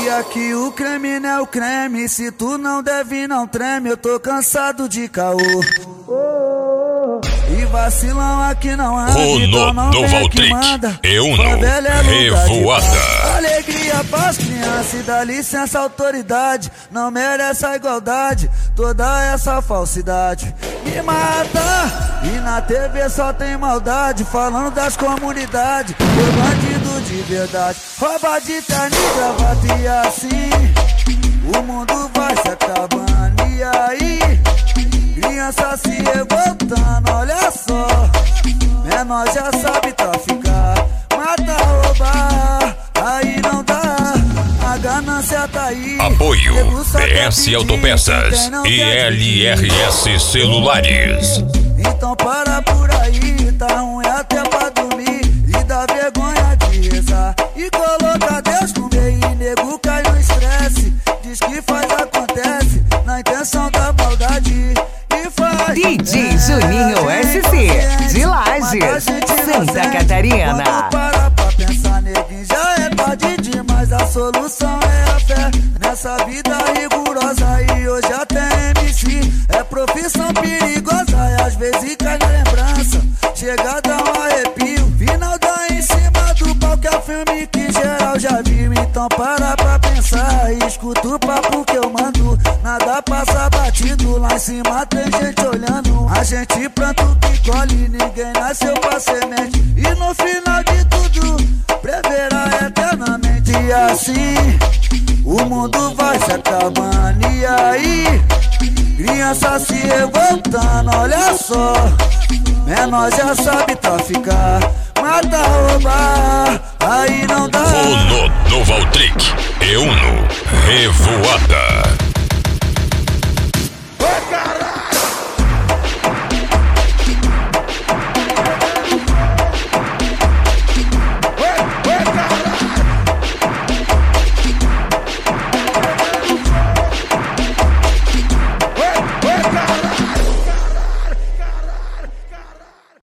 E aqui o creme não é o creme, se tu não deve não treme, eu tô cansado de caô. E vacilão aqui não anda, então não vem que manda. Favela é Revoada. Alegria pras crianças e dá licença autoridade. Não merece a igualdade, toda essa falsidade me mata. E na TV só tem maldade, falando das comunidades. Foi bandido de verdade, rouba de terno e gravata. E assim o mundo vai se acabando. E aí, criança se revoltando, olha só. Menor já sabe traficar, mata, roubar, aí não dá, a ganância tá aí. Apoio PS Autopeças e LRS Celulares. Então para por aí, tá ruim até pra dormir. E dá vergonha de rezar e coloca Deus no meio. E nego cai no estresse, diz que faz, acontece, na intenção da maldade. DJ Juninho SC, de Lages, Santa Catarina. Quando para pra pensar, neguinho já é tarde demais. A solução é a fé nessa vida rigorosa. E hoje até MC é profissão perigosa. E às vezes cai na lembrança, chega a dar um arrepio. Final dá em cima do palco, é filme que geral já viu. Então para pra pensar e escuta o papo que eu mando. Nada passa batido, lá em cima tem gente olhando. A gente planta o que colhe, ninguém nasceu pra semente. E no final de tudo, preverá eternamente. E assim, o mundo vai se acabando. E aí, criança se revoltando, olha só. Menor já sabe traficar, mata, roubar, aí não dá. Uno do Valtric e Uno Revoada.